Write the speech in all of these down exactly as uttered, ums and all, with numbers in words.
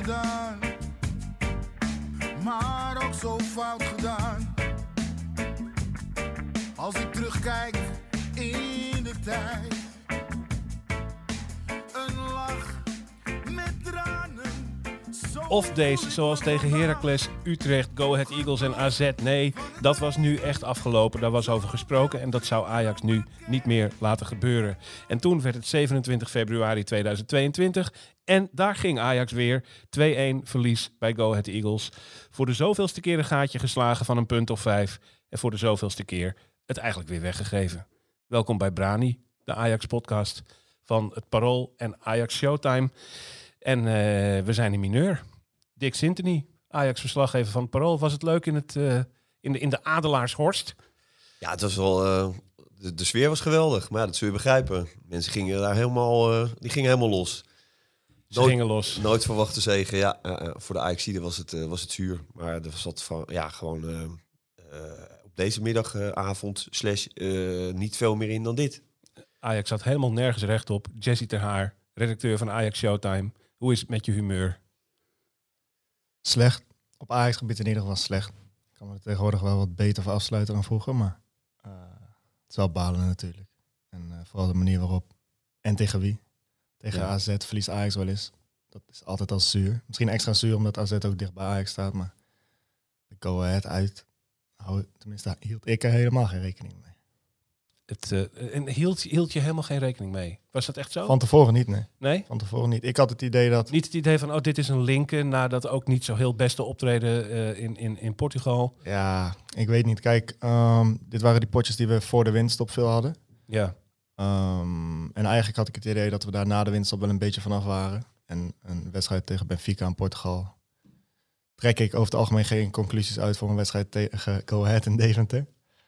gedaan, maar ook zo fout gedaan. Als ik terugkijk in de tijd, een lach met tranen. Of deze, zoals tegen Heracles, Utrecht, Go Ahead Eagles en A Z. Nee, dat was nu echt afgelopen. Daar was over gesproken en dat zou Ajax nu niet meer laten gebeuren. En toen werd het zevenentwintig februari tweeduizend tweeëntwintig en daar ging Ajax weer. twee-een verlies bij Go Ahead Eagles. Voor de zoveelste keer een gaatje geslagen van een punt of vijf. En voor de zoveelste keer het eigenlijk weer weggegeven. Welkom bij Brani, de Ajax-podcast van het Parool en Ajax Showtime. En uh, we zijn in mineur. Dick Sintony, Ajax-verslaggever van het Parool. Was het leuk in, het, uh, in, de, in de Adelaarshorst? Ja, het was wel... Uh, de, de sfeer was geweldig, maar ja, dat zul je begrijpen. Mensen gingen daar helemaal, uh, die gingen helemaal los. Ze nooit, gingen los. Nooit verwachte zegen. Ja, uh, voor de Ajaxiden was het, uh, was het zuur. Maar er was wat van, ja, gewoon uh, uh, op deze middagavond uh, slash uh, niet veel meer in dan dit. Ajax had helemaal nergens recht op. Jesse Ter Haar, redacteur van Ajax Showtime. Hoe is het met je humeur? Slecht. Op Ajax-gebied in ieder geval slecht. Ik kan me er tegenwoordig wel wat beter voor afsluiten dan vroeger, maar uh, het is wel balen natuurlijk. En uh, vooral de manier waarop. En tegen wie. Tegen ja. A Z verliest Ajax wel eens. Dat is altijd al zuur. Misschien extra zuur omdat A Z ook dicht bij Ajax staat, maar de Go Ahead uit. Hou, tenminste, daar hield ik er helemaal geen rekening mee. Het, uh, en hield, hield je helemaal geen rekening mee? Was dat echt zo? Van tevoren niet, nee. Nee? Van tevoren niet. Ik had het idee dat... Niet het idee van, oh, dit is een linker naar dat ook niet zo heel beste optreden uh, in, in, in Portugal. Ja, ik weet niet. Kijk, um, dit waren die potjes die we voor de winststop veel hadden. Ja. Um, en eigenlijk had ik het idee dat we daar na de winststop wel een beetje vanaf waren. En een wedstrijd tegen Benfica in Portugal trek ik over het algemeen geen conclusies uit voor een wedstrijd tegen Go Ahead in Deventer.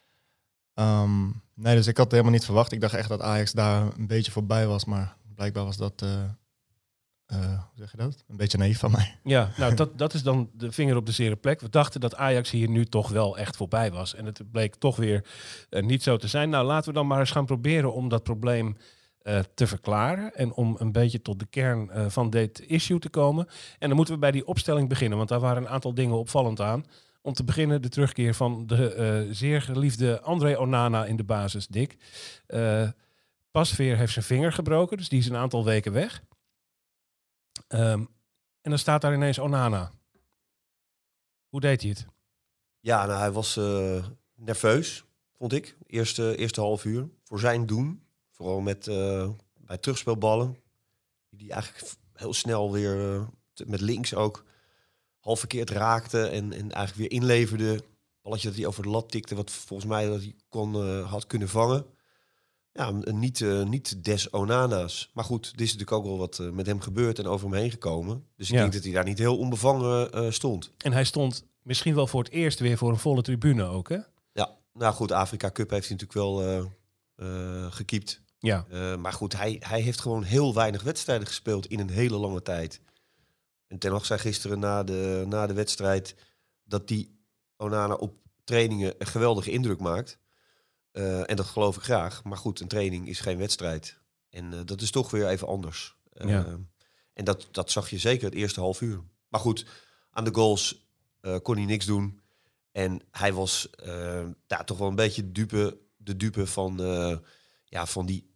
Um, nee, dus ik had het helemaal niet verwacht. Ik dacht echt dat Ajax daar een beetje voorbij was, maar blijkbaar was dat, uh, uh, hoe zeg je dat? Een beetje naïef van mij. Ja, nou dat, dat is dan de vinger op de zere plek. We dachten dat Ajax hier nu toch wel echt voorbij was. En het bleek toch weer uh, niet zo te zijn. Nou, laten we dan maar eens gaan proberen om dat probleem uh, te verklaren. En om een beetje tot de kern uh, van dit issue te komen. En dan moeten we bij die opstelling beginnen, want daar waren een aantal dingen opvallend aan. Om te beginnen de terugkeer van de uh, zeer geliefde André Onana in de basis, Dick. Uh, Pasveer heeft zijn vinger gebroken, dus die is een aantal weken weg. Um, en dan staat daar ineens Onana. Hoe deed hij het? Ja, nou, hij was uh, nerveus, vond ik. Eerste, eerste half uur. Voor zijn doen. Vooral met, uh, bij terugspeelballen. Die eigenlijk heel snel weer, uh, met links ook... half verkeerd raakte en, en eigenlijk weer inleverde. Balletje dat hij over de lat tikte, wat volgens mij dat hij kon, uh, had kunnen vangen. Ja, niet, uh, niet des Onana's. Maar goed, er is natuurlijk ook wel wat uh, met hem gebeurd en over hem heen gekomen. Dus ik ja. denk dat hij daar niet heel onbevangen uh, stond. En hij stond misschien wel voor het eerst weer voor een volle tribune ook, hè? Ja, nou goed, de Afrika Cup heeft hij natuurlijk wel uh, uh, gekiept. Ja. Uh, maar goed, hij, hij heeft gewoon heel weinig wedstrijden gespeeld in een hele lange tijd. En Ten Hag zei gisteren na de, na de wedstrijd dat die Onana op trainingen een geweldige indruk maakt. Uh, en dat geloof ik graag. Maar goed, een training is geen wedstrijd. En uh, dat is toch weer even anders. Uh, ja. En dat, dat zag je zeker het eerste half uur. Maar goed, aan de goals uh, kon hij niks doen. En hij was uh, ja, toch wel een beetje dupe, de dupe van, uh, ja, van die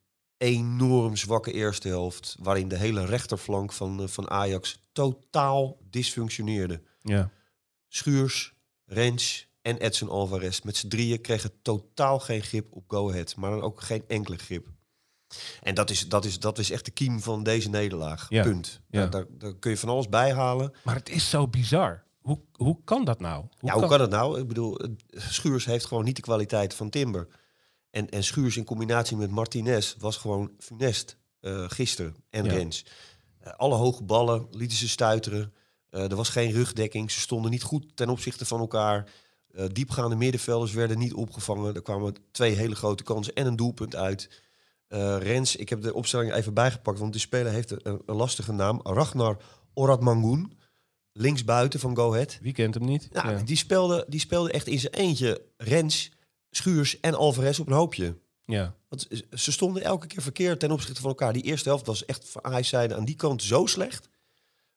enorm zwakke eerste helft, waarin de hele rechterflank van, uh, van Ajax totaal dysfunctioneerde. Ja. Schuurs, Rens en Edson Alvarez met z'n drieën kregen totaal geen grip op Go Ahead, maar dan ook geen enkele grip. En dat is, dat is, dat is echt de kiem van deze nederlaag. Ja. Punt. Ja. Daar, daar, daar kun je van alles bij halen. Maar het is zo bizar. Hoe, hoe kan dat nou? Hoe ja, kan... hoe kan het nou? Ik bedoel, Schuurs heeft gewoon niet de kwaliteit van Timber. En, en Schuurs in combinatie met Martinez was gewoon funest uh, gisteren. En ja. Rens. Uh, alle hoge ballen lieten ze stuiteren. Uh, er was geen rugdekking. Ze stonden niet goed ten opzichte van elkaar. Uh, diepgaande middenvelders werden niet opgevangen. Er kwamen twee hele grote kansen en een doelpunt uit. Uh, Rens, ik heb de opstelling even bijgepakt, want die speler heeft een, een lastige naam. Ragnar Oradmangun, linksbuiten van Go Ahead. Wie kent hem niet? Nou, ja. die, speelde, die speelde echt in zijn eentje Rens, Schuurs en Alvarez op een hoopje. Ja. Want ze stonden elke keer verkeerd ten opzichte van elkaar. Die eerste helft was echt van Ajax zijde aan die kant zo slecht.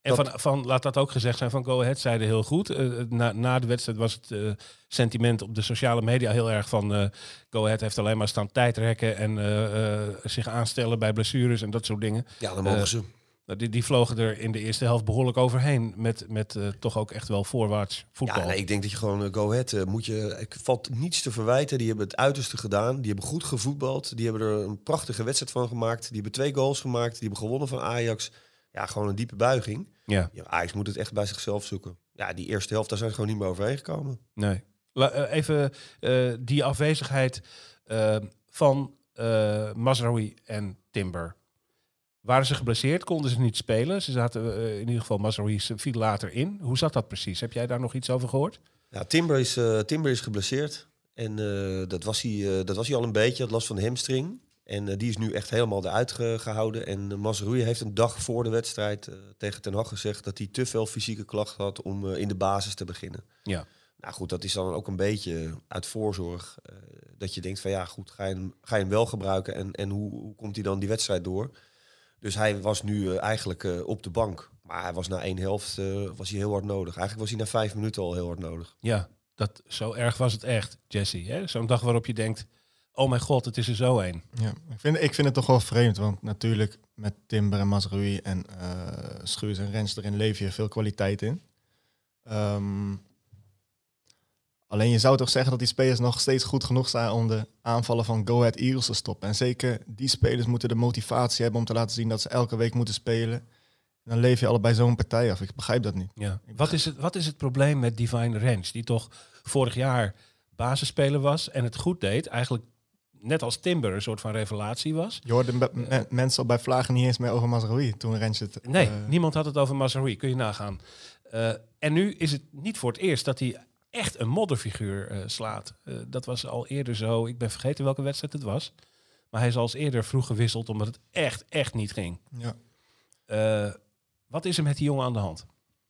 En dat- van, van, laat dat ook gezegd zijn, van Go Ahead zeiden heel goed. Uh, na, na de wedstrijd was het uh, sentiment op de sociale media heel erg van... Uh, Go Ahead heeft alleen maar staan tijdrekken en uh, uh, zich aanstellen bij blessures en dat soort dingen. Ja, dan mogen Uh, ze. Die, die vlogen er in de eerste helft behoorlijk overheen met, met uh, toch ook echt wel voorwaarts voetbal. Ja, nee, ik denk dat je gewoon uh, Go Ahead uh, moet je... Ik valt niets te verwijten. Die hebben het uiterste gedaan. Die hebben goed gevoetbald. Die hebben er een prachtige wedstrijd van gemaakt. Die hebben twee goals gemaakt. Die hebben gewonnen van Ajax. Ja, gewoon een diepe buiging. Ja. Ja, Ajax moet het echt bij zichzelf zoeken. Ja, die eerste helft, daar zijn ze gewoon niet meer overheen gekomen. Nee. La, uh, even uh, die afwezigheid uh, van uh, Mazraoui en Timber. Waren ze geblesseerd? Konden ze niet spelen? Ze zaten uh, in ieder geval, Mazraoui viel later in. Hoe zat dat precies? Heb jij daar nog iets over gehoord? Ja, Timber is, uh, Timber is geblesseerd. En uh, dat, was hij, uh, dat was hij al een beetje. Had last van de hamstring. En uh, die is nu echt helemaal eruit ge- gehouden. En uh, Mazraoui heeft een dag voor de wedstrijd uh, tegen Ten Hag gezegd... dat hij te veel fysieke klachten had om uh, in de basis te beginnen. Ja. Nou goed, dat is dan ook een beetje uit voorzorg. Uh, dat je denkt van ja, goed, ga je hem, ga je hem wel gebruiken? En, en hoe, hoe komt hij dan die wedstrijd door? Dus hij was nu uh, eigenlijk uh, op de bank. Maar hij was na één helft uh, was hij heel hard nodig. Eigenlijk was hij na vijf minuten al heel hard nodig. Ja, dat, zo erg was het echt, Jesse. Hè? Zo'n dag waarop je denkt, oh mijn god, het is er zo een. Ja, ik vind, ik vind het toch wel vreemd, want natuurlijk met Timber en Mazraoui en uh, Schuurs en Rens erin leef je veel kwaliteit in. Um, alleen je zou toch zeggen dat die spelers nog steeds goed genoeg zijn om de aanvallen van Go Ahead Eagles te stoppen. En zeker die spelers moeten de motivatie hebben om te laten zien dat ze elke week moeten spelen. En dan leef je allebei zo'n partij af. Ik begrijp dat niet. Ja. Wat, is het, wat is het probleem met Divine Rens, die toch vorig jaar basisspeler was en het goed deed, eigenlijk net als Timber een soort van revelatie was? Je hoorde be- me- mensen al bij Vlagen niet eens meer over Mazraoui toen Rens het... Nee, uh, niemand had het over Mazraoui, kun je nagaan. Uh, en nu is het niet voor het eerst dat hij echt een modderfiguur uh, slaat. Uh, dat was al eerder zo. Ik ben vergeten welke wedstrijd het was. Maar hij is al eens eerder vroeg gewisseld omdat het echt, echt niet ging. Ja. Uh, wat is er met die jongen aan de hand?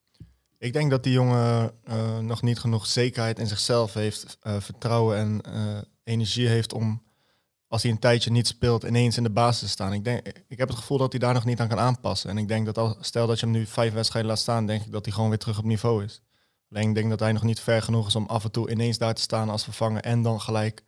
Ik denk dat die jongen uh, nog niet genoeg zekerheid in zichzelf heeft, uh, vertrouwen en uh, energie heeft om, als hij een tijdje niet speelt, ineens in de basis te staan. Ik, denk, ik heb het gevoel dat hij daar nog niet aan kan aanpassen. En ik denk dat, al, stel dat je hem nu vijf wedstrijden laat staan, denk ik dat hij gewoon weer terug op niveau is. Alleen ik denk dat hij nog niet ver genoeg is om af en toe ineens daar te staan als vervanger en dan gelijk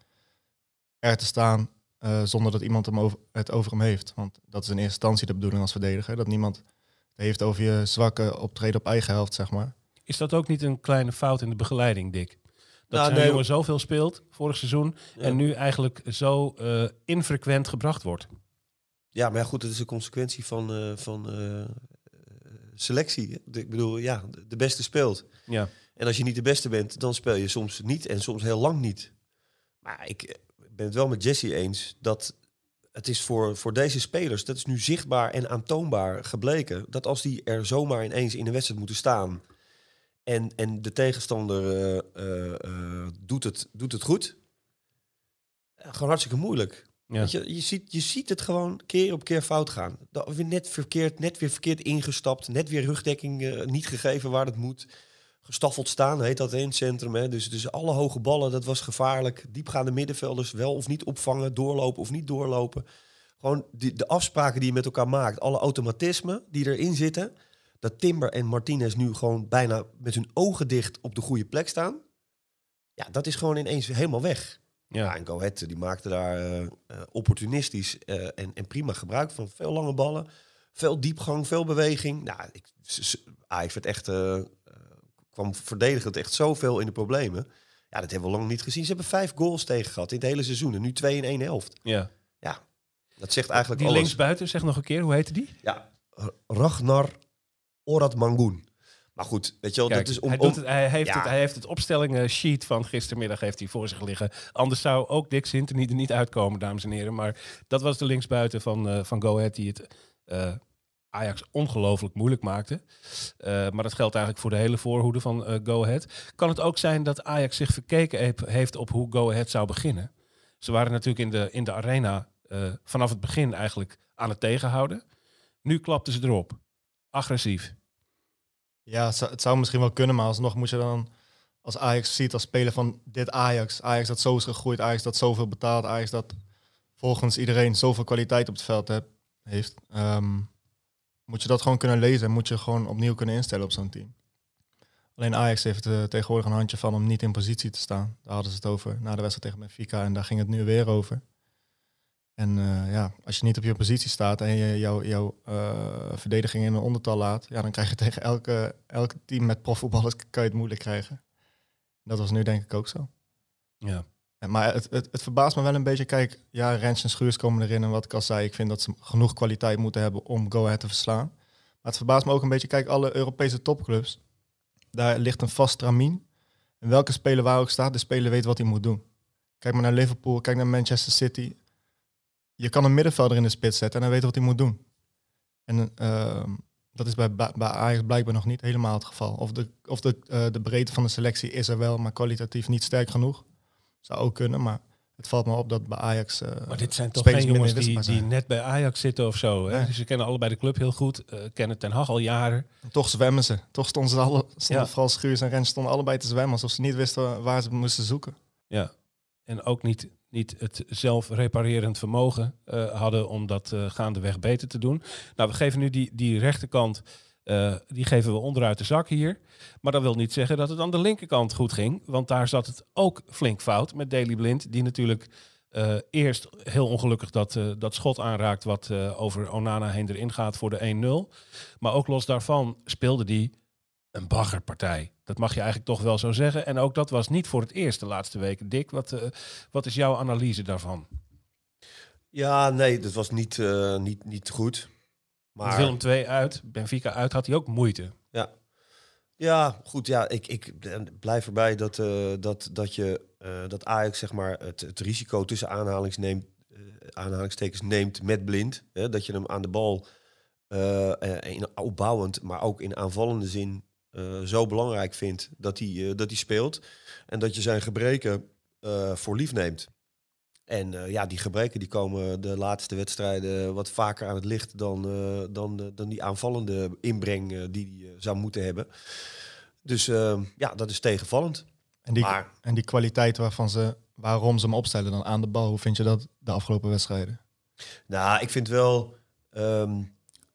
er te staan uh, zonder dat iemand hem over, het over hem heeft. Want dat is in eerste instantie de bedoeling als verdediger, dat niemand het heeft over je zwakke optreden op eigen helft, zeg maar. Is dat ook niet een kleine fout in de begeleiding, Dick? Dat Nou, zo'n nee, jongen zoveel speelt vorig seizoen Ja. en nu eigenlijk zo uh, infrequent gebracht wordt. Ja, maar ja, goed, het is een consequentie van, uh, van uh, selectie. De, ik bedoel, ja, de beste speelt. Ja. En als je niet de beste bent, dan speel je soms niet en soms heel lang niet. Maar ik ben het wel met Jesse eens dat het is voor, voor deze spelers, dat is nu zichtbaar en aantoonbaar gebleken, dat als die er zomaar ineens in een wedstrijd moeten staan en, en de tegenstander uh, uh, uh, doet, het, doet het goed, uh, gewoon hartstikke moeilijk. Ja. Weet je, je, ziet, je ziet het gewoon keer op keer fout gaan. Dat weer net verkeerd, net weer verkeerd ingestapt, net weer rugdekking uh, niet gegeven waar het moet. Gestaffeld staan, heet dat in het centrum. Hè? Dus, dus alle hoge ballen, dat was gevaarlijk. Diepgaande middenvelders wel of niet opvangen, doorlopen of niet doorlopen. Gewoon die, de afspraken die je met elkaar maakt, alle automatismen die erin zitten. Dat Timber en Martinez nu gewoon bijna met hun ogen dicht op de goede plek staan. Ja, dat is gewoon ineens helemaal weg. Ja. Ja, en Go Ahead, die maakte daar uh, uh, opportunistisch uh, en, en prima gebruik van. Veel lange ballen, veel diepgang, veel beweging. Nou, ik, Ajax werd echt... Uh, kwam verdedigend echt zoveel in de problemen. Ja, dat hebben we lang niet gezien. Ze hebben vijf goals tegen gehad in het hele seizoen. En nu twee in één helft. Ja. Ja, dat zegt eigenlijk die alles. linksbuiten, zeg nog een keer, hoe heette die? Ja, Ragnar Oratmangun. Maar goed, weet je wel, Kijk, dat is om... hij, om doet het, hij, heeft ja. het, hij heeft het opstellingen sheet van gistermiddag heeft hij voor zich liggen. Anders zou ook Dick Sinter niet, niet uitkomen, dames en heren. Maar dat was de linksbuiten van, uh, van Go Ahead die het... Uh, Ajax ongelooflijk moeilijk maakte. Uh, maar dat geldt eigenlijk voor de hele voorhoede van uh, Go Ahead. Kan het ook zijn dat Ajax zich verkeken heeft op hoe Go Ahead zou beginnen? Ze waren natuurlijk in de, in de arena uh, vanaf het begin eigenlijk aan het tegenhouden. Nu klapten ze erop. Agressief. Ja, het zou, het zou misschien wel kunnen, maar alsnog moet je dan als Ajax ziet als speler van dit Ajax. Ajax dat zo is gegroeid, Ajax dat zoveel betaalt, Ajax dat volgens iedereen zoveel kwaliteit op het veld heb, heeft... Um, moet je dat gewoon kunnen lezen en moet je gewoon opnieuw kunnen instellen op zo'n team. Alleen Ajax heeft uh, tegenwoordig een handje van om niet in positie te staan. Daar hadden ze het over na de wedstrijd tegen Benfica en daar ging het nu weer over. En uh, ja, als je niet op je positie staat en je jouw jou, uh, verdediging in een ondertal laat, ja, dan krijg je tegen elke, elke team met profvoetballers kan je het moeilijk krijgen. Dat was nu denk ik ook zo. Ja. En, maar het, het, het verbaast me wel een beetje. Kijk, ja, Rens en Schuurs komen erin en wat ik al zei, ik vind dat ze genoeg kwaliteit moeten hebben om Go Ahead te verslaan. Maar het verbaast me ook een beetje, kijk, alle Europese topclubs, daar ligt een vast stramien. En welke speler waar ook staat, de speler weet wat hij moet doen. Kijk maar naar Liverpool, kijk naar Manchester City. Je kan een middenvelder in de spits zetten en hij weet wat hij moet doen. En uh, dat is bij, bij Ajax blijkbaar nog niet helemaal het geval. Of de, of de, uh, de breedte van de selectie is er wel, maar kwalitatief niet sterk genoeg. Zou ook kunnen, maar het valt me op dat bij Ajax... Uh, maar dit zijn toch geen jongens die, die net bij Ajax zitten of zo. Hè? Nee. Dus ze kennen allebei de club heel goed. Uh, kennen Ten Hag al jaren. En toch zwemmen ze. Toch stonden ze alle, stonden ja. vooral Schuurs en Rens stonden allebei te zwemmen. Alsof ze niet wisten waar ze moesten zoeken. Ja, en ook niet, niet het zelfreparerend vermogen uh, hadden om dat uh, gaandeweg beter te doen. Nou, we geven nu die, die rechterkant... Uh, die geven we onderuit de zak hier. Maar dat wil niet zeggen dat het aan de linkerkant goed ging. Want daar zat het ook flink fout met Daley Blind. Die natuurlijk uh, eerst heel ongelukkig dat, uh, dat schot aanraakt... wat uh, over Onana heen erin gaat voor de één nul. Maar ook los daarvan speelde die een baggerpartij. Dat mag je eigenlijk toch wel zo zeggen. En ook dat was niet voor het eerst de laatste weken. Dick, wat, uh, wat is jouw analyse daarvan? Ja, nee, dat was niet, uh, niet, niet goed. Maar... Willem twee uit, Benfica uit, had hij ook moeite. Ja, ja goed. Ja, ik, ik blijf erbij dat, uh, dat, dat, je, uh, dat Ajax zeg maar, het, het risico tussen aanhalings neemt, uh, aanhalingstekens neemt met Blind. Hè, dat je hem aan de bal uh, in opbouwend, maar ook in aanvallende zin uh, zo belangrijk vindt dat hij, uh, dat hij speelt. En dat je zijn gebreken uh, voor lief neemt. En uh, ja, die gebreken die komen de laatste wedstrijden wat vaker aan het licht dan, uh, dan, uh, dan die aanvallende inbreng uh, die hij uh, zou moeten hebben. Dus uh, ja, dat is tegenvallend. En die, maar, en die kwaliteit waarvan ze, waarom ze hem opstellen dan aan de bal, hoe vind je dat de afgelopen wedstrijden? Nou, ik vind wel... Um,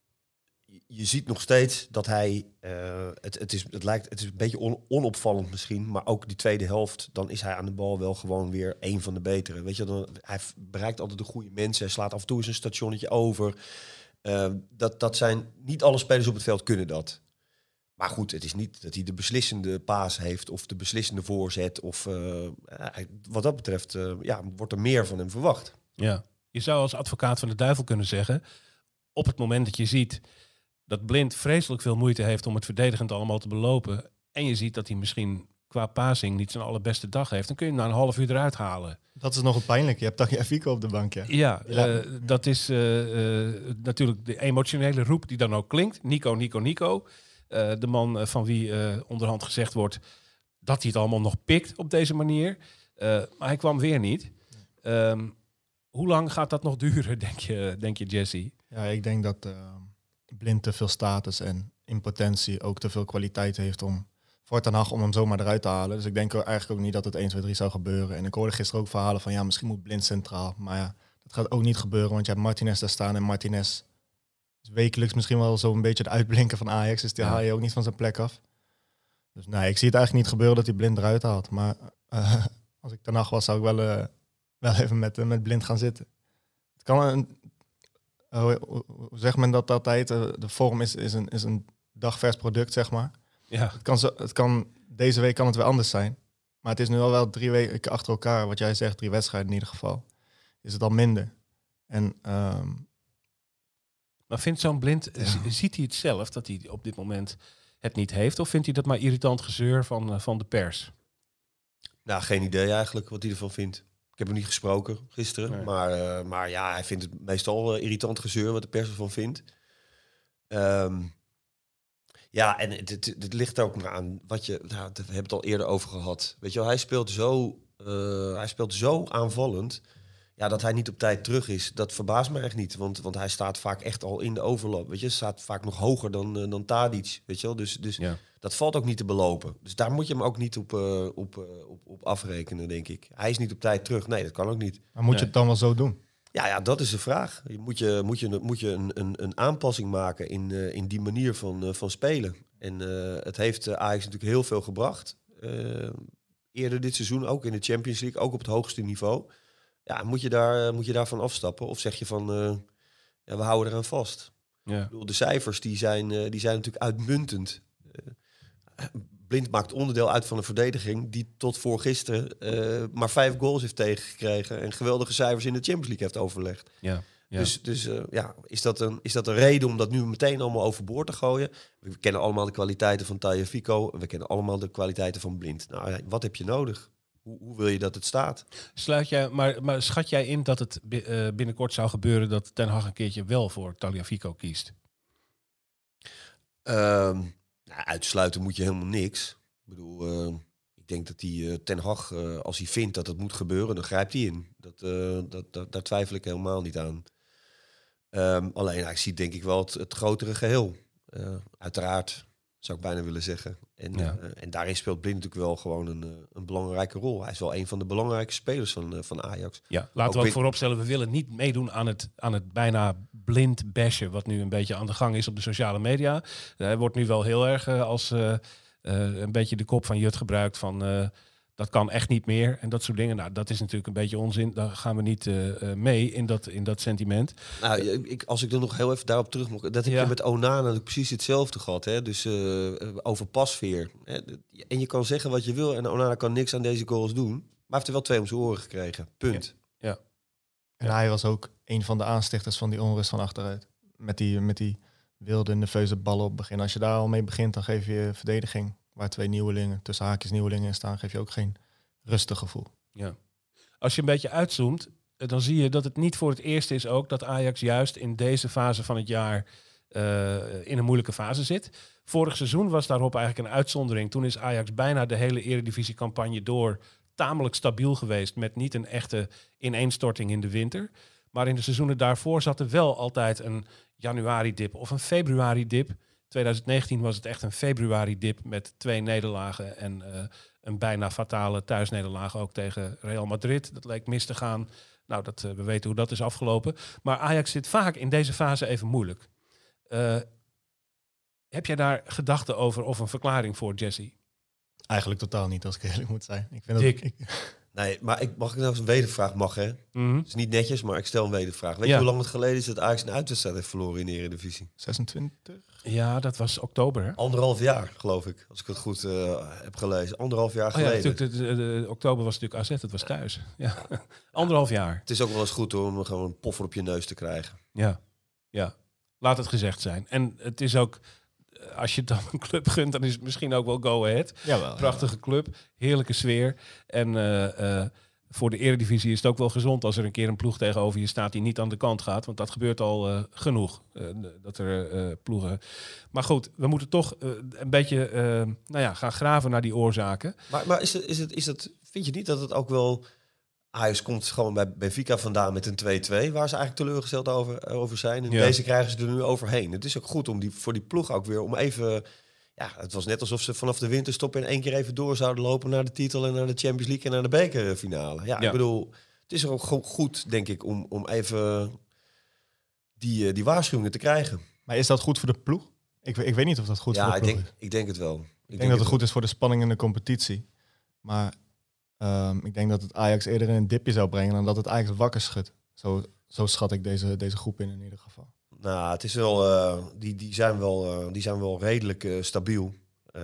je ziet nog steeds dat hij... Uh, het, het, is, het, lijkt, het is een beetje on, onopvallend misschien, maar ook die tweede helft, dan is hij aan de bal wel gewoon weer een van de betere. Weet je, dan, hij bereikt altijd de goede mensen, hij slaat af en toe eens een stationnetje over. Uh, dat, dat zijn... Niet alle spelers op het veld kunnen dat. Maar goed, het is niet dat hij de beslissende paas heeft of de beslissende voorzet. Of uh, wat dat betreft uh, ja, wordt er meer van hem verwacht. Ja, je zou als advocaat van de duivel kunnen zeggen, op het moment dat je ziet dat Blind vreselijk veel moeite heeft om het verdedigend allemaal te belopen, en je ziet dat hij misschien qua passing niet zijn allerbeste dag heeft, dan kun je hem na een half uur eruit halen. Dat is nog het pijnlijk. Je hebt Tagliafico op de bank, ja. Ja, ja. Uh, dat is uh, uh, natuurlijk de emotionele roep die dan ook klinkt. Nico, Nico, Nico. Uh, de man uh, van wie uh, onderhand gezegd wordt dat hij het allemaal nog pikt op deze manier. Uh, maar hij kwam weer niet. Um, hoe lang gaat dat nog duren, denk je, denk je Jesse? Ja, ik denk dat uh, Blind te veel status en in potentie ook te veel kwaliteit heeft om voor Ten Hag om hem zomaar eruit te halen. Dus ik denk eigenlijk ook niet dat het één, twee, drie zou gebeuren. En ik hoorde gisteren ook verhalen van ja, misschien moet Blind centraal. Maar ja, dat gaat ook niet gebeuren, want je hebt Martinez daar staan en Martinez is wekelijks misschien wel zo'n beetje het uitblinken van Ajax. Dus die ja. haal je ook niet van zijn plek af. Dus nee, ik zie het eigenlijk niet gebeuren dat hij Blind eruit haalt. Maar uh, als ik Ten Hag was, zou ik wel, uh, wel even met, uh, met Blind gaan zitten. Het kan een... Uh, hoe, hoe zegt men dat altijd? Uh, de vorm is, is, een, is een dagvers product, zeg maar. Ja. Het kan zo, het kan, deze week kan het weer anders zijn. Maar het is nu al wel drie weken achter elkaar, wat jij zegt, drie wedstrijden in ieder geval. Is het al minder. En... Um, Maar vindt zo'n Blind, ja. z- ziet hij het zelf dat hij op dit moment het niet heeft? Of vindt hij dat maar irritant gezeur van, uh, van de pers? Nou, geen idee eigenlijk wat hij ervan vindt. Ik heb hem niet gesproken gisteren. Nee. Maar, uh, maar ja, hij vindt het meestal uh, irritant gezeur wat de pers ervan vindt. Um, ja, en het, het, het ligt ook maar aan wat je... Nou, we hebben het al eerder over gehad. Weet je wel, hij speelt zo, uh, hij speelt zo aanvallend. Ja, dat hij niet op tijd terug is, dat verbaast me echt niet. Want, want hij staat vaak echt al in de overloop. Weet je, staat vaak nog hoger dan, uh, dan Tadic. Weet je wel, dus, dus Ja. dat valt ook niet te belopen. Dus daar moet je hem ook niet op, uh, op, uh, op, op afrekenen, denk ik. Hij is niet op tijd terug. Nee, dat kan ook niet. maar moet Nee. je het dan wel zo doen? Ja, ja, dat is de vraag. Je moet je, moet je, moet je een, een, een aanpassing maken in, uh, in die manier van, uh, van spelen. En uh, het heeft uh, Ajax natuurlijk heel veel gebracht. Uh, eerder dit seizoen, ook in de Champions League, ook op het hoogste niveau. Ja, moet je, daar, uh, moet je daarvan afstappen? Of zeg je van, uh, ja, we houden eraan vast? Ja. Ik bedoel, de cijfers die zijn, uh, die zijn natuurlijk uitmuntend. Uh, Blind maakt onderdeel uit van een verdediging die tot voor gisteren uh, maar vijf goals heeft tegengekregen en geweldige cijfers in de Champions League heeft overlegd. Ja, ja. Dus, dus uh, ja, is dat, een, is dat een reden om dat nu meteen allemaal overboord te gooien? We kennen allemaal de kwaliteiten van Tagliafico en we kennen allemaal de kwaliteiten van Blind. Nou, ja, wat heb je nodig? Hoe, hoe wil je dat het staat? Sluit jij, maar, maar schat jij in dat het bi- uh, binnenkort zou gebeuren dat Ten Hag een keertje wel voor Tagliafico kiest? Um, Nou, uitsluiten moet je helemaal niks. Ik bedoel, uh, ik denk dat die uh, Ten Hag, uh, als hij vindt dat het moet gebeuren, dan grijpt hij in. Dat, uh, dat, dat, daar twijfel ik helemaal niet aan. Um, alleen, hij ziet denk ik wel het, het grotere geheel. Uh, uiteraard, zou ik bijna willen zeggen. En, Ja. uh, en daarin speelt Blind natuurlijk wel gewoon een, uh, een belangrijke rol. Hij is wel een van de belangrijke spelers van, uh, van Ajax. Ja, laten Ook we ook win- vooropstellen, we willen niet meedoen aan het, aan het bijna blind bashen, wat nu een beetje aan de gang is op de sociale media. Hij wordt nu wel heel erg uh, als uh, uh, een beetje de kop van Jut gebruikt van uh, dat kan echt niet meer en dat soort dingen. Nou, dat is natuurlijk een beetje onzin. Daar gaan we niet uh, uh, mee in dat, in dat sentiment. Nou, ik, als ik er nog heel even daarop terug mag... Dat heb Ja. je met Onana natuurlijk precies hetzelfde gehad. Hè? Dus uh, over pasveer. Hè? En je kan zeggen wat je wil en Onana kan niks aan deze goals doen. Maar hij heeft er wel twee om zijn oren gekregen. Punt. Ja. En hij was ook een van de aanstichters van die onrust van achteruit. Met die, met die wilde, nerveuze ballen op het begin. Als je daar al mee begint, dan geef je verdediging, waar twee nieuwelingen, tussen haakjes nieuwelingen in staan, geef je ook geen rustig gevoel. Ja. Als je een beetje uitzoomt, dan zie je dat het niet voor het eerst is ook dat Ajax juist in deze fase van het jaar uh, in een moeilijke fase zit. Vorig seizoen was daarop eigenlijk een uitzondering. Toen is Ajax bijna de hele eredivisiecampagne door tamelijk stabiel geweest met niet een echte ineenstorting in de winter. Maar in de seizoenen daarvoor zat er wel altijd een januari-dip of een februari-dip. twintig negentien was het echt een februari-dip met twee nederlagen en uh, een bijna fatale thuisnederlaag ook tegen Real Madrid. Dat leek mis te gaan. Nou, dat, uh, we weten hoe dat is afgelopen. Maar Ajax zit vaak in deze fase even moeilijk. Uh, heb jij daar gedachten over of een verklaring voor, Jesse? Eigenlijk totaal niet, als ik eerlijk moet zijn. Ik vind Dick. dat, ik, Nee, maar ik, mag ik nou eens een wedervraag? Mag, hè? Mm-hmm. Het is niet netjes, maar ik stel een wedervraag. Weet Ja. je hoe lang het geleden is dat Ajax een uitwedstrijd heeft verloren in de Eredivisie? zesentwintig? Ja, dat was oktober, hè? Anderhalf jaar, geloof ik. Als ik het goed uh, heb gelezen. Anderhalf jaar Oh ja, geleden. natuurlijk, de, de, de, de oktober was natuurlijk A Z, het was thuis. Ja. Anderhalf jaar. Het is ook wel eens goed hoor, om gewoon een poffer op je neus te krijgen. Ja, ja. Laat het gezegd zijn. En het is ook, als je het dan een club gunt, dan is het misschien ook wel Go Ahead. Jawel. Prachtige club, heerlijke sfeer. En uh, uh, voor de Eredivisie is het ook wel gezond als er een keer een ploeg tegenover je staat die niet aan de kant gaat. Want dat gebeurt al uh, genoeg. Uh, dat er uh, ploegen... Maar goed, we moeten toch uh, een beetje uh, nou ja, gaan graven naar die oorzaken. Maar, maar is het, is het, is het, vind je niet dat het ook wel... Ajax komt gewoon bij Benfica vandaan met een twee-twee, waar ze eigenlijk teleurgesteld over, over zijn. En Ja. deze krijgen ze er nu overheen. Het is ook goed om die, voor die ploeg ook weer om even... Ja, het was net alsof ze vanaf de winterstop in één keer even door zouden lopen naar de titel en naar de Champions League en naar de bekerfinale. Ja, Ja. ik bedoel, het is ook gewoon goed, denk ik, om, om even die, die waarschuwingen te krijgen. Maar is dat goed voor de ploeg? Ik, ik weet niet of dat goed ja, voor de ik ploeg denk, is. ik denk het wel. Ik denk dat het goed is voor de spanning in de competitie. Maar um, ik denk dat het Ajax eerder in een dipje zou brengen dan dat het Ajax wakker schudt. Zo, zo schat ik deze, deze groep in in ieder geval. Nou, het is wel, uh, die, die, zijn wel, uh, die zijn wel redelijk uh, stabiel. Uh,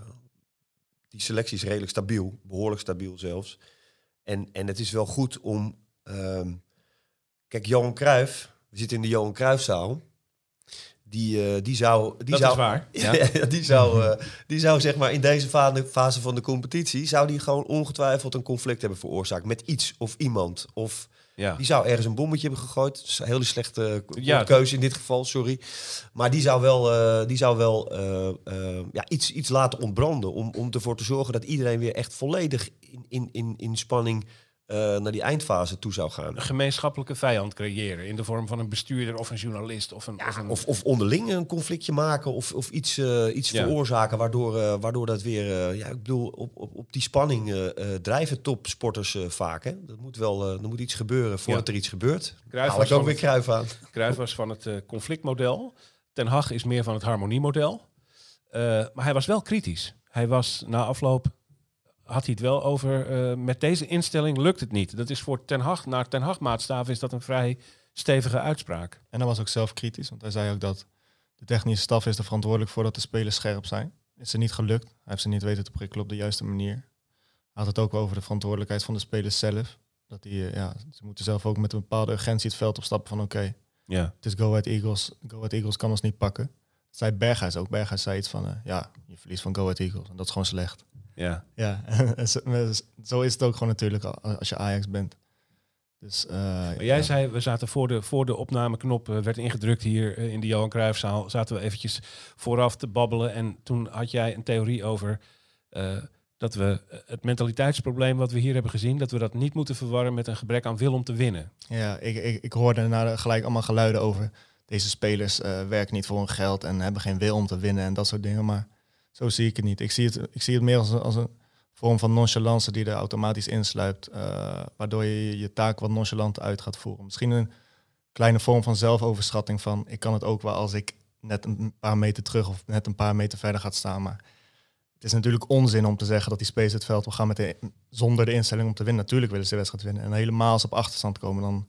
die selectie is redelijk stabiel, behoorlijk stabiel zelfs. En, en het is wel goed om... Um, kijk, Johan Cruijff, we zitten in de Johan Cruijffzaal. Die, uh, die zou... Die Dat zou, is waar. Ja. Ja, die, zou, uh, die zou zeg maar in deze fa- fase van de competitie... zou die gewoon ongetwijfeld een conflict hebben veroorzaakt met iets of iemand. Of Ja. die zou ergens een bommetje hebben gegooid. Dat is een hele slechte k- Ja, keuze in dit geval, sorry. Maar die zou wel, uh, die zou wel uh, uh, ja, iets, iets laten ontbranden... Om, om ervoor te zorgen dat iedereen weer echt volledig in, in, in, in spanning... uh, naar die eindfase toe zou gaan. Een gemeenschappelijke vijand creëren in de vorm van een bestuurder of een journalist. Of, een, Ja, of, een... of, of onderling een conflictje maken of, of iets, uh, iets ja. veroorzaken waardoor, uh, waardoor dat weer... Uh, ja, ik bedoel, op, op, op die spanning uh, uh, drijven topsporters uh, vaak. Hè? Dat moet wel, uh, er moet iets gebeuren voordat ja. er iets gebeurt. Cruijff haal ik ook weer Cruijff aan. Cruijff was van het uh, conflictmodel. Ten Hag is meer van het harmoniemodel. Uh, maar hij was wel kritisch. Hij was na afloop... had hij het wel over... Uh, met deze instelling lukt het niet. Dat is voor Ten Hag, naar Ten Hag maatstaven is dat een vrij stevige uitspraak. En hij was ook zelf kritisch, want hij zei ook dat de technische staf is er verantwoordelijk voor dat de spelers scherp zijn. Is er niet gelukt. Hij heeft ze niet weten te prikkelen op de juiste manier. Hij had het ook over de verantwoordelijkheid van de spelers zelf. Dat die, ja, ze moeten zelf ook met een bepaalde urgentie het veld opstappen van oké, okay, ja. het is Go Ahead Eagles. Go Ahead Eagles kan ons niet pakken. Dat zei Berghuis ook. Berghuis zei iets van, uh, ja, je verliest van Go Ahead Eagles. En dat is gewoon slecht. Ja, ja. Zo is het ook gewoon natuurlijk als je Ajax bent. Dus, uh, maar jij ja. zei, we zaten voor de, voor de opnameknop, uh, werd ingedrukt hier uh, in de Johan Cruijffzaal, zaten we eventjes vooraf te babbelen. En toen had jij een theorie over uh, dat we uh, het mentaliteitsprobleem wat we hier hebben gezien, dat we dat niet moeten verwarren met een gebrek aan wil om te winnen. Ja, ik, ik, ik hoorde daarna gelijk allemaal geluiden over deze spelers uh, werken niet voor hun geld en hebben geen wil om te winnen en dat soort dingen. Maar zo zie ik het niet. Ik zie het, ik zie het meer als een, als een vorm van nonchalance die er automatisch insluipt. Uh, waardoor je je taak wat nonchalant uit gaat voeren. Misschien een kleine vorm van zelfoverschatting van ik kan het ook wel als ik net een paar meter terug of net een paar meter verder gaat staan. Maar het is natuurlijk onzin om te zeggen dat die spelers het veld wil gaan met de, zonder de instelling om te winnen. Natuurlijk willen ze de wedstrijd winnen. En helemaal als ze op achterstand komen, dan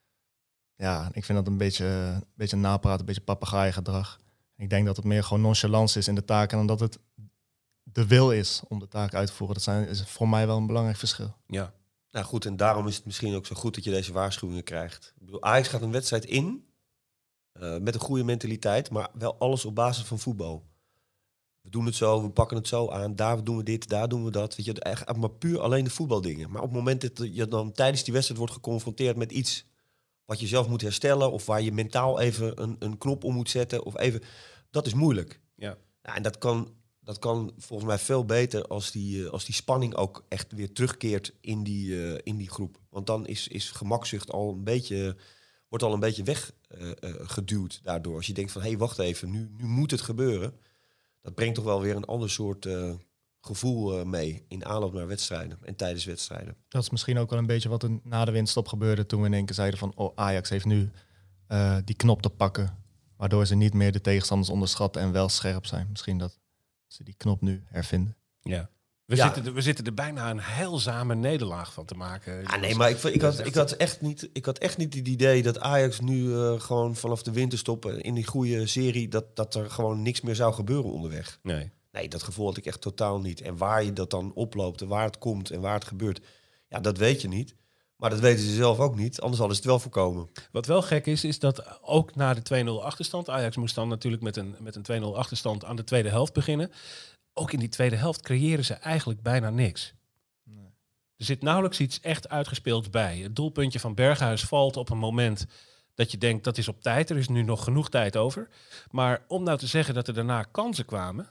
ja, ik vind dat een beetje, een beetje napraten, een beetje papegaaiengedrag. Ik denk dat het meer gewoon nonchalance is in de taak en dan dat het de wil is om de taak uit te voeren. Dat zijn, is voor mij wel een belangrijk verschil. Ja, nou goed, en daarom is het misschien ook zo goed dat je deze waarschuwingen krijgt. Ik bedoel, Ajax gaat een wedstrijd in uh, met een goede mentaliteit, maar wel alles op basis van voetbal. We doen het zo, we pakken het zo aan, daar doen we dit, daar doen we dat. Weet je, eigenlijk maar puur alleen de voetbaldingen. Maar op het moment dat je dan tijdens die wedstrijd wordt geconfronteerd met iets wat je zelf moet herstellen of waar je mentaal even een, een knop om moet zetten of even, dat is moeilijk. Ja. Nou, en dat kan, dat kan volgens mij veel beter als die, als die spanning ook echt weer terugkeert in die, uh, in die groep. Want dan is, is gemakzucht al een beetje, wordt al een beetje weggeduwd uh, uh, daardoor. Als je denkt van, hé, hey, wacht even, nu, nu moet het gebeuren. Dat brengt toch wel weer een ander soort uh, gevoel uh, mee in aanloop naar wedstrijden en tijdens wedstrijden. Dat is misschien ook wel een beetje wat er na de winststop gebeurde toen we in één keer zeiden van, oh, Ajax heeft nu uh, die knop te pakken. Waardoor ze niet meer de tegenstanders onderschatten en wel scherp zijn. Misschien dat ze die knop nu hervinden. Ja. We, ja. zitten er, we zitten er bijna een heilzame nederlaag van te maken. Ah, nee, maar ik, ik, had, ik, had echt niet, ik had echt niet het idee dat Ajax nu uh, gewoon vanaf de winterstop in die goede serie, dat, dat er gewoon niks meer zou gebeuren onderweg. Nee. Nee, dat gevoel had ik echt totaal niet. En waar je dat dan oploopt en waar het komt en waar het gebeurt, ja, dat weet je niet. Maar dat weten ze zelf ook niet, anders hadden ze het wel voorkomen. Wat wel gek is, is dat ook na de twee nul achterstand, Ajax moest dan natuurlijk met een, met een twee nul achterstand aan de tweede helft beginnen. Ook in die tweede helft creëren ze eigenlijk bijna niks. Nee. Er zit nauwelijks iets echt uitgespeelds bij. Het doelpuntje van Berghuis valt op een moment dat je denkt, dat is op tijd. Er is nu nog genoeg tijd over. Maar om nou te zeggen dat er daarna kansen kwamen.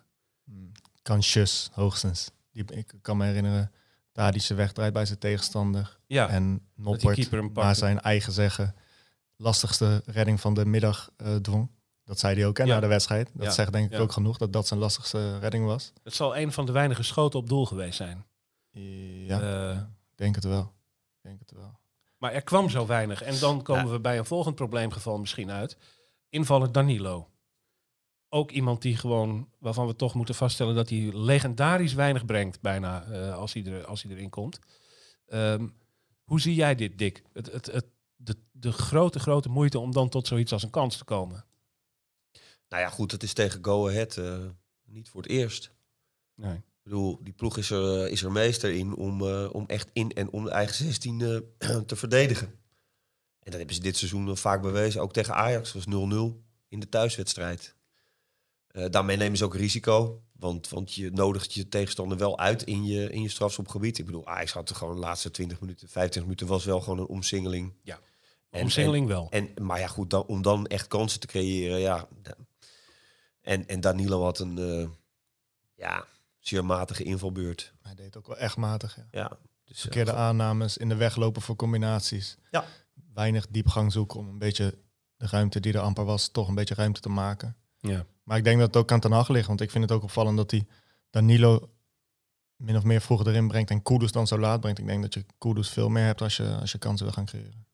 Kansjes, hoogstens. Die, ik kan me herinneren, Tadic wegdraait bij zijn tegenstander. Ja, en Noppert, maar zijn eigen zeggen, lastigste redding van de middag uh, dwong. Dat zei hij ook hè, ja. na de wedstrijd. Dat ja. zegt denk ik ja. ook genoeg, dat dat zijn lastigste redding was. Het zal een van de weinige schoten op doel geweest zijn. Ja, uh, denk het wel. denk het wel. Maar er kwam zo weinig. En dan komen ja. we bij een volgend probleemgeval misschien uit. Invaller Danilo. Ook iemand die gewoon, waarvan we toch moeten vaststellen dat hij legendarisch weinig brengt, bijna, uh, als, hij er, als hij erin komt. Um, hoe zie jij dit, Dick? Het, het, het, de, de grote, grote moeite om dan tot zoiets als een kans te komen. Nou ja, goed, het is tegen Go Ahead uh, niet voor het eerst. Nee. Ik bedoel, die ploeg is er, is er meester in om, uh, om echt in en om de eigen zestien uh, te verdedigen. En dat hebben ze dit seizoen vaak bewezen. Ook tegen Ajax was nul nul in de thuiswedstrijd. Uh, daarmee nemen ze ook risico. Want, want je nodigt je tegenstander wel uit in je, in je strafschopgebied. Ik bedoel, Ajax had er gewoon de laatste twintig minuten, vijfentwintig minuten was wel gewoon een omsingeling. Ja, en, omsingeling en, wel. En, maar ja, goed, dan, om dan echt kansen te creëren, ja. En, en Danilo had een uh, ja, zeer matige invalbeurt. Hij deed ook wel echt matig, ja. Ja, Dus, Verkeerde uh, aannames, in de weg lopen voor combinaties. Ja. Weinig diepgang zoeken om een beetje de ruimte die er amper was, toch een beetje ruimte te maken. Ja. Maar ik denk dat het ook aan Ten Hag ligt, want ik vind het ook opvallend dat hij Danilo min of meer vroeger erin brengt en Kudus dan zo laat brengt. Ik denk dat je Kudus veel meer hebt als je, als je kansen wil gaan creëren.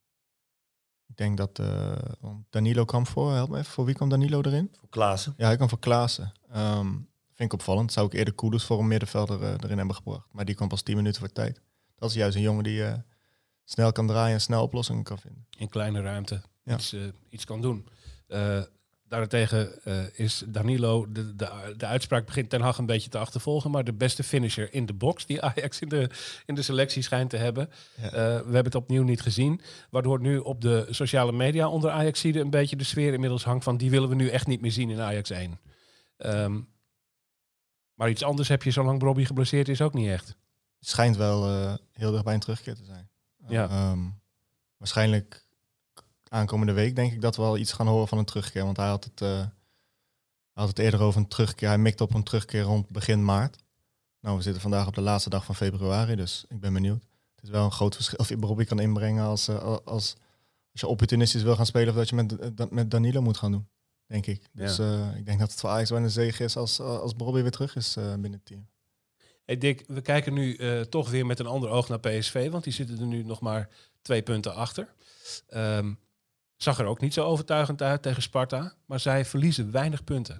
Ik denk dat uh, Danilo kwam voor, help me even, voor wie kwam Danilo erin? voor Klaassen. Ja, hij kwam voor Klaassen. Um, vind ik opvallend. Zou ik eerder Kudus voor een middenvelder uh, erin hebben gebracht. Maar die kwam pas tien minuten voor tijd. Dat is juist een jongen die uh, snel kan draaien en snel oplossingen kan vinden. In kleine ruimte Ja. iets, uh, iets kan doen. Uh, daarentegen uh, is Danilo, de, de, de uitspraak begint Ten Hag een beetje te achtervolgen, maar de beste finisher in de box die Ajax in de, in de selectie schijnt te hebben. Ja. Uh, we hebben het opnieuw niet gezien, waardoor nu op de sociale media onder Ajaxide een beetje de sfeer inmiddels hangt van die willen we nu echt niet meer zien in Ajax één. Um, maar iets anders heb je zolang Brobbey geblesseerd is ook niet echt. Het schijnt wel uh, heel dicht bij een terugkeer te zijn. Ja. Um, waarschijnlijk aankomende week denk ik dat we wel iets gaan horen van een terugkeer. Want hij had het, uh, hij had het eerder over een terugkeer. Hij mikte op een terugkeer rond begin maart. Nou, we zitten vandaag op de laatste dag van februari, dus ik ben benieuwd. Het is wel een groot verschil of je Brobbey kan inbrengen als, uh, als, als je opportunistisch wil gaan spelen of dat je met, met Danilo moet gaan doen, denk ik. Dus Ja. uh, ik denk dat het voor Ajax wel een zege is als, als Brobbey weer terug is uh, binnen het team. Hey Dick, we kijken nu uh, toch weer met een ander oog naar P S V, want die zitten er nu nog maar twee punten achter. Um, zag er ook niet zo overtuigend uit tegen Sparta, maar zij verliezen weinig punten.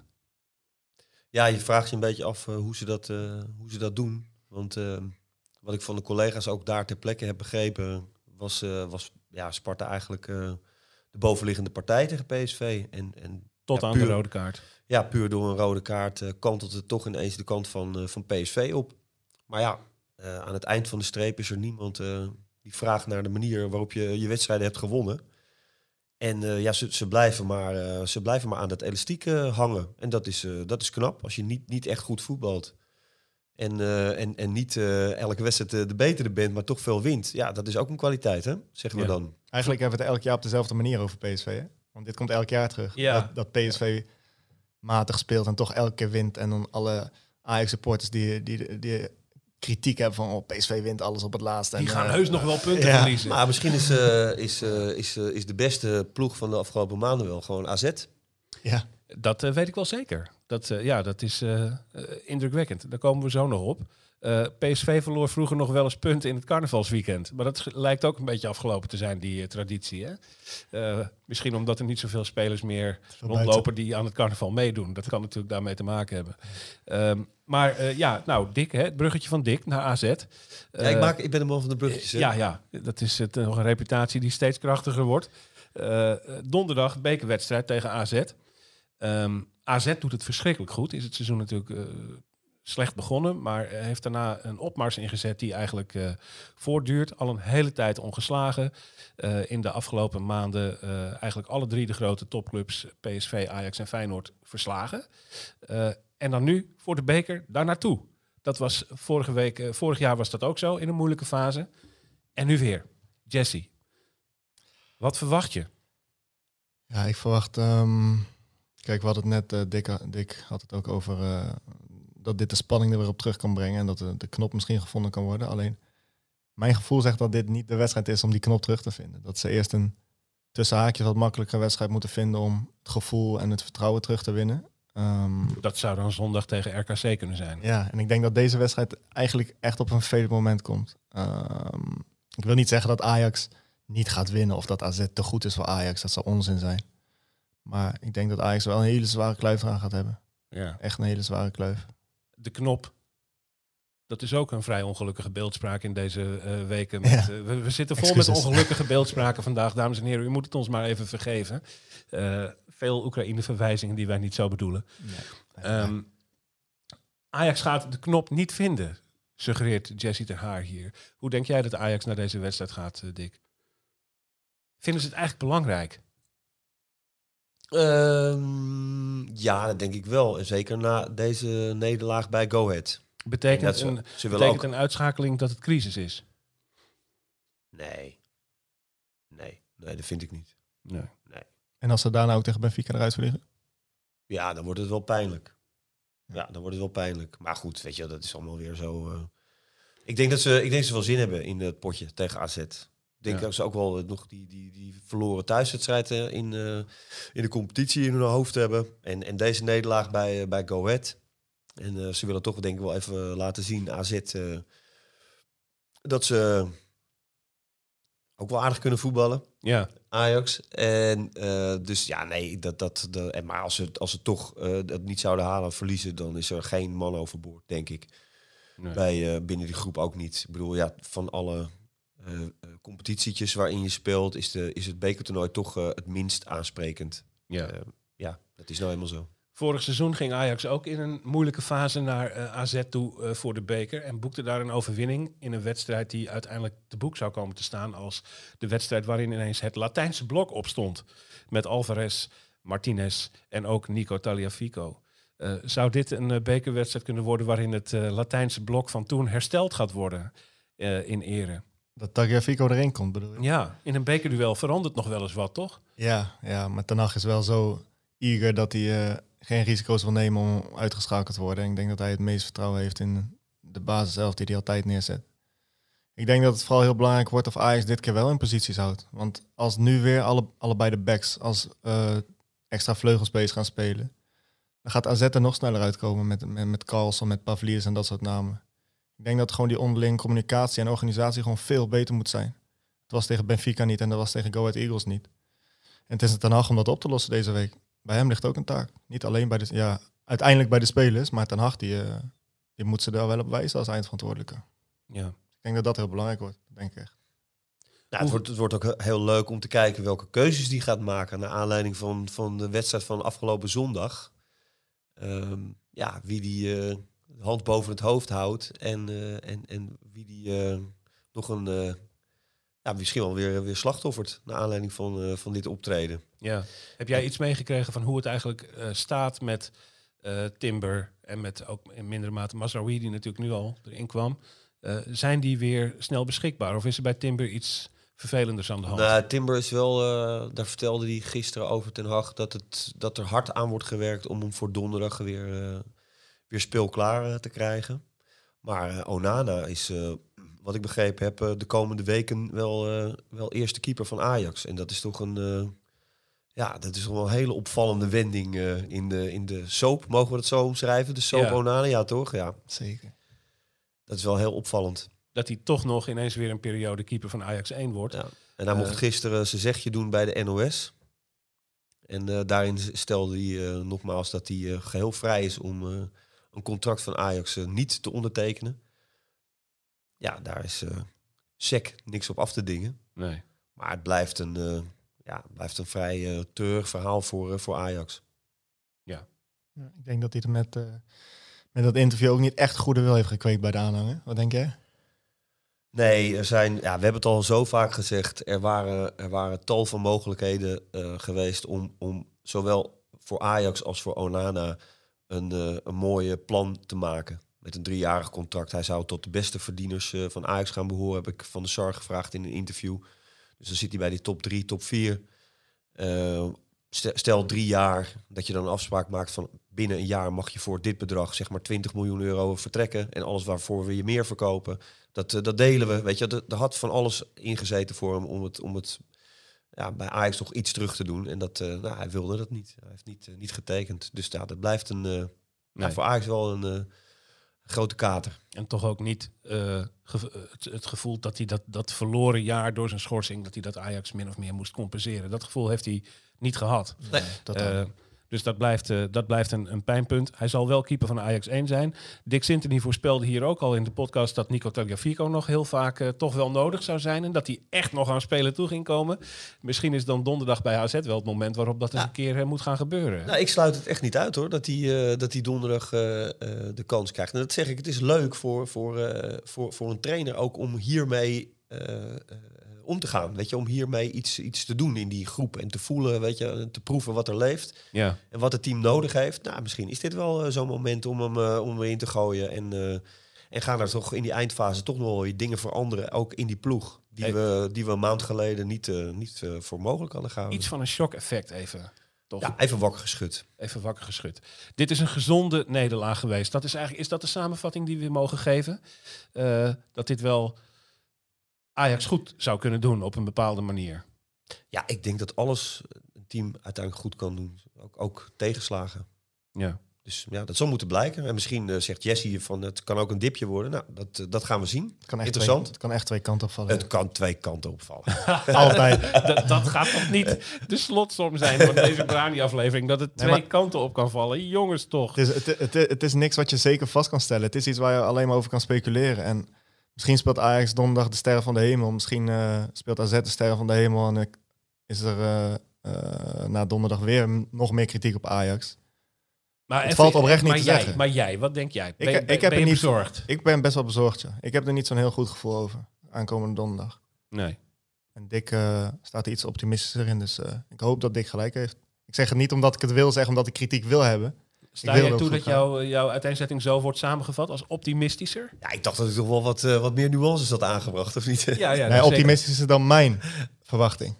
Ja, je vraagt je een beetje af uh, hoe, ze dat, uh, hoe ze dat doen. Want uh, wat ik van de collega's ook daar ter plekke heb begrepen, was, uh, was ja, Sparta eigenlijk uh, de bovenliggende partij tegen P S V. En, en Tot ja, aan puur, de rode kaart. Ja, puur door een rode kaart uh, kantelt het toch ineens de kant van, uh, van P S V op. Maar ja, uh, aan het eind van de streep is er niemand uh, die vraagt naar de manier waarop je je wedstrijden hebt gewonnen. En uh, ja, ze, ze, blijven maar, uh, ze blijven maar aan dat elastiek uh, hangen. En dat is, uh, dat is knap, als je niet, niet echt goed voetbalt. En, uh, en, en niet uh, elke wedstrijd uh, de betere bent, maar toch veel wint. Ja, dat is ook een kwaliteit, hè? Zeggen we Ja. dan. Eigenlijk hebben we het elk jaar op dezelfde manier over P S V. Hè? Want dit komt elk jaar terug. Ja. Dat, dat P S V matig speelt en toch elke keer wint. En dan alle Ajax-supporters die, die, die kritiek hebben van oh, P S V wint alles op het laatste. Die en, gaan uh, heus nog wel punten ja. verliezen. Maar misschien is, uh, is, uh, is, uh, is de beste ploeg van de afgelopen maanden wel gewoon A Z. Ja. Dat uh, weet ik wel zeker. Dat, uh, ja, dat is uh, uh, indrukwekkend. Daar komen we zo nog op. Uh, P S V verloor vroeger nog wel eens punten in het carnavalsweekend. Maar dat lijkt ook een beetje afgelopen te zijn, die uh, traditie. Hè? Uh, misschien omdat er niet zoveel spelers meer rondlopen die aan het carnaval meedoen. Dat kan natuurlijk daarmee te maken hebben. Um, maar uh, ja, nou, Dick, hè, het bruggetje van Dick naar A Z. Uh, Ja, ik, maak, ik ben de man van de bruggetjes. Hè? Ja, ja, dat is het, uh, nog een reputatie die steeds krachtiger wordt. Uh, donderdag bekerwedstrijd tegen A Z. Um, A Z doet het verschrikkelijk goed. Is het seizoen natuurlijk uh, slecht begonnen, maar heeft daarna een opmars ingezet die eigenlijk uh, voortduurt. Al een hele tijd ongeslagen. Uh, in de afgelopen maanden uh, eigenlijk alle drie de grote topclubs, P S V, Ajax en Feyenoord, verslagen. Uh, en dan nu voor de beker daar naartoe. Dat was vorige week, uh, vorig jaar was dat ook zo in een moeilijke fase. En nu weer. Jesse, wat verwacht je? Ja, ik verwacht... Um, kijk, we hadden het net, uh, Dick, Dick had het ook over uh, dat dit de spanning er weer op terug kan brengen en dat de, de knop misschien gevonden kan worden. Alleen, mijn gevoel zegt dat dit niet de wedstrijd is om die knop terug te vinden. Dat ze eerst een tussen haakjes wat makkelijke wedstrijd moeten vinden om het gevoel en het vertrouwen terug te winnen. Um, dat zou dan zondag tegen R K C kunnen zijn. Ja, en ik denk dat deze wedstrijd eigenlijk echt op een vervelend moment komt. Um, ik wil niet zeggen dat Ajax niet gaat winnen of dat A Z te goed is voor Ajax. Dat zou onzin zijn. Maar ik denk dat Ajax wel een hele zware kluif eraan gaat hebben. Ja. Echt een hele zware kluif. De knop. Dat is ook een vrij ongelukkige beeldspraak in deze uh, weken. Met, ja. uh, we, we zitten vol Excuses. met ongelukkige beeldspraken vandaag, dames en heren. U moet het ons maar even vergeven. Uh, veel Oekraïne-verwijzingen die wij niet zo bedoelen. Nee. Um, Ajax gaat de knop niet vinden, suggereert Jesse ter Haar hier. Hoe denk jij dat Ajax naar deze wedstrijd gaat, uh, Dick? Vinden ze het eigenlijk belangrijk? Um, ja, dat denk ik wel. En zeker na deze nederlaag bij Go Ahead. Betekent, ze, een, ze betekent ook... een uitschakeling dat het crisis is? Nee. Nee, nee dat vind ik niet. Nee. nee. En als ze daarna ook tegen Benfica eruit vliegen? Ja, dan wordt het wel pijnlijk. Ja, dan wordt het wel pijnlijk. Maar goed, weet je, dat is allemaal weer zo... Uh, Ik denk dat ze, ik denk dat ze wel zin hebben in het potje tegen A Z. Ik denk Ja. dat ze ook wel uh, nog die, die, die verloren thuiswedstrijd uh, in, uh, in de competitie in hun hoofd hebben. En, en deze nederlaag bij, uh, bij Go Ahead. En uh, ze willen toch denk ik wel even laten zien, A Z, uh, dat ze ook wel aardig kunnen voetballen. Ja, Ajax. En uh, dus ja, nee, dat, dat, dat, en maar als ze, als ze toch uh, dat niet zouden halen en verliezen, dan is er geen man overboord, denk ik. nee. Bij, uh, binnen die groep ook niet. Ik bedoel, ja, van alle uh, uh, competitietjes waarin je speelt, is, de, is het bekertoernooi toch uh, het minst aansprekend. Ja. Uh, ja, dat is nou helemaal zo. Vorig seizoen ging Ajax ook in een moeilijke fase naar uh, A Z toe uh, voor de beker. En boekte daar een overwinning in een wedstrijd die uiteindelijk te boek zou komen te staan als de wedstrijd waarin ineens het Latijnse blok opstond. Met Alvarez, Martinez en ook Nico Tagliafico. Uh, zou dit een uh, bekerwedstrijd kunnen worden waarin het uh, Latijnse blok van toen hersteld gaat worden uh, in ere? Dat Tagliafico erin komt, bedoel je? Ja, in een bekerduel verandert nog wel eens wat, toch? Ja, ja, maar Ten Hag is wel zo eager dat hij uh, geen risico's wil nemen om uitgeschakeld te worden. En ik denk dat hij het meest vertrouwen heeft in de basis zelf die hij altijd neerzet. Ik denk dat het vooral heel belangrijk wordt of Ajax dit keer wel in posities houdt. Want als nu weer alle, allebei de backs als uh, extra vleugelspace gaan spelen, dan gaat A Z er nog sneller uitkomen met, met, met Carlson, met Pavlidis en dat soort namen. Ik denk dat gewoon die onderlinge communicatie en organisatie gewoon veel beter moet zijn. Het was tegen Benfica niet en dat was tegen Go Ahead Eagles niet. En het is Ten Hag om dat op te lossen deze week. Bij hem ligt ook een taak. Niet alleen bij de, ja, uiteindelijk bij de spelers, maar Ten Hag die, uh, die moet ze daar wel op wijzen als eindverantwoordelijke. Ja. Ik denk dat dat heel belangrijk wordt, denk ik echt. Nou, het, wordt, het wordt ook heel leuk om te kijken welke keuzes die gaat maken naar aanleiding van, van de wedstrijd van afgelopen zondag. Um, ja, wie die uh, hand boven het hoofd houdt en, uh, en, en wie die uh, nog een, uh, ja, misschien wel weer, weer slachtoffert naar aanleiding van, uh, van dit optreden. Ja. Heb jij iets meegekregen van hoe het eigenlijk uh, staat met uh, Timber en met ook in mindere mate Mazraoui, die natuurlijk nu al erin kwam? Uh, zijn die weer snel beschikbaar of is er bij Timber iets vervelenders aan de hand? Nou, Timber is wel, uh, daar vertelde hij gisteren over Ten Hag dat, het, dat er hard aan wordt gewerkt om hem voor donderdag weer, uh, weer speelklaar uh, te krijgen. Maar uh, Onana is, uh, wat ik begrepen heb, uh, de komende weken wel, uh, wel eerste keeper van Ajax. En dat is toch een, uh, ja, dat is wel een hele opvallende wending uh, in, de, in de soap. Mogen we het zo omschrijven? De soap Ja. Onana, ja toch? Ja, Zeker. dat is wel heel opvallend. Dat hij toch nog ineens weer een periode keeper van Ajax één wordt. Ja. En hij Uh, mocht gisteren zijn zegje doen bij de N O S. En uh, daarin stelde hij uh, nogmaals dat hij uh, geheel vrij is om uh, een contract van Ajax uh, niet te ondertekenen. Ja, daar is uh, sec niks op af te dingen. Nee. Maar het blijft een, uh, ja, het blijft een vrij uh, treurig verhaal voor, uh, voor Ajax. Ja, ik denk dat hij er met, uh, met dat interview ook niet echt goede wil heeft gekweekt bij de aanhanger. Wat denk jij? Nee, er zijn, ja, we hebben het al zo vaak gezegd. Er waren, er waren tal van mogelijkheden uh, geweest om, om zowel voor Ajax als voor Onana een, uh, een mooie plan te maken. Met een driejarig contract. Hij zou tot de beste verdieners uh, van Ajax gaan behoren, heb ik van de Sar gevraagd in een interview. Dus dan zit hij bij die top drie, top vier. Uh, stel drie jaar, dat je dan een afspraak maakt van binnen een jaar mag je voor dit bedrag, zeg maar twintig miljoen euro vertrekken. En alles waarvoor we je meer verkopen, dat, uh, dat delen we. Weet je, er had van alles ingezeten voor hem om het, om het ja, bij Ajax toch iets terug te doen. En dat, uh, nou, hij wilde dat niet. Hij heeft niet, uh, niet getekend. Dus ja, dat blijft een, uh, Nee. ja, voor Ajax wel een uh, grote kater. En toch ook niet uh, ge- het, het gevoel dat hij dat, dat verloren jaar door zijn schorsing, dat hij dat Ajax min of meer moest compenseren. Dat gevoel heeft hij niet gehad. Nee. Dat Uh, dus dat blijft, uh, dat blijft een, een pijnpunt. Hij zal wel keeper van Ajax één zijn. Dick Sintony voorspelde hier ook al in de podcast dat Nico Tagliafico nog heel vaak uh, toch wel nodig zou zijn. En dat hij echt nog aan spelen toe ging komen. Misschien is dan donderdag bij A Z wel het moment waarop dat eens Ja. een keer uh, moet gaan gebeuren. Nou, ik sluit het echt niet uit hoor, dat hij, uh, dat hij donderdag uh, uh, de kans krijgt. En dat zeg ik, het is leuk voor, voor, uh, voor, voor een trainer ook om hiermee uh, uh, om te gaan. Weet je, om hiermee iets, iets te doen in die groep en te voelen, weet je, te proeven wat er leeft. Ja. En wat het team nodig heeft. Nou, misschien is dit wel uh, zo'n moment om hem, uh, om hem erin te gooien. En, uh, en gaan er toch in die eindfase toch nog wel weer dingen veranderen, ook in die ploeg. Die, Hey. we, die we een maand geleden niet, uh, niet uh, voor mogelijk hadden gehouden. Iets van een shock-effect even. Toch? Ja, even wakker geschud. Even wakker geschud. Dit is een gezonde nederlaag geweest. Dat is, eigenlijk, is dat de samenvatting die we mogen geven? Uh, dat dit wel Ajax goed zou kunnen doen op een bepaalde manier. Ja, ik denk dat alles een team uiteindelijk goed kan doen. Ook, ook tegenslagen. Ja. Dus ja, dat zal moeten blijken. En misschien uh, zegt Jesse van het kan ook een dipje worden. Nou, dat, uh, dat gaan we zien. Het kan echt Interessant. Twee, het kan echt twee kanten opvallen. Het kan twee kanten opvallen. Altijd. dat, dat gaat toch niet de slotsom zijn van deze Brani-aflevering. Dat het twee nee, maar, kanten op kan vallen. Jongens toch. Het is, het, het, het is niks wat je zeker vast kan stellen. Het is iets waar je alleen maar over kan speculeren. En misschien speelt Ajax donderdag de sterren van de hemel. Misschien uh, speelt A Z de sterren van de hemel. En uh, is er uh, uh, na donderdag weer m- nog meer kritiek op Ajax. Maar het even, valt oprecht niet maar te jij, zeggen. Maar jij, wat denk jij? Ben, Ik, ben, ik heb ben er je niet bezorgd? Ik ben best wel bezorgd, ja. Ik heb er niet zo'n heel goed gevoel over. Aankomende donderdag. Nee. En Dick uh, staat er iets optimistischer in. Dus uh, ik hoop dat Dick gelijk heeft. Ik zeg het niet omdat ik het wil zeggen, omdat ik kritiek wil hebben. Sta jij toe dat jouw, jouw uiteenzetting zo wordt samengevat als optimistischer? Ja, ik dacht dat ik toch wel wat, uh, wat meer nuances had aangebracht, of niet? Ja, ja, nee, optimistischer dan mijn verwachting.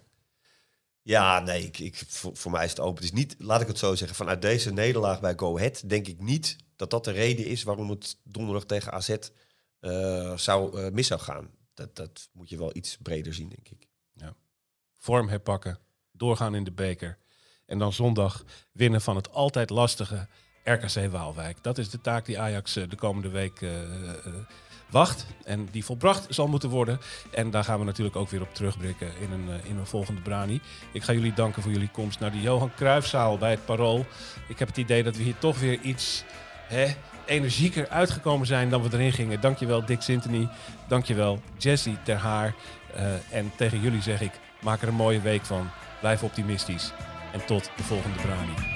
Ja, nee, ik, ik, voor, voor mij is het open. Het is niet, laat ik het zo zeggen, vanuit deze nederlaag bij Go Ahead denk ik niet dat dat de reden is waarom het donderdag tegen A Z uh, zou, uh, mis zou gaan. Dat, dat moet je wel iets breder zien, denk ik. Ja. Vorm herpakken, doorgaan in de beker en dan zondag winnen van het altijd lastige R K C Waalwijk. Dat is de taak die Ajax uh, de komende week uh, uh, wacht en die volbracht zal moeten worden. En daar gaan we natuurlijk ook weer op terugblikken in een, uh, in een volgende Brani. Ik ga jullie danken voor jullie komst naar de Johan Cruijffzaal bij het Parool. Ik heb het idee dat we hier toch weer iets hè, energieker uitgekomen zijn dan we erin gingen. Dankjewel Dick Sintony, dankjewel Jesse Ter Haar. Uh, en tegen jullie zeg ik, maak er een mooie week van. Blijf optimistisch en tot de volgende Brani.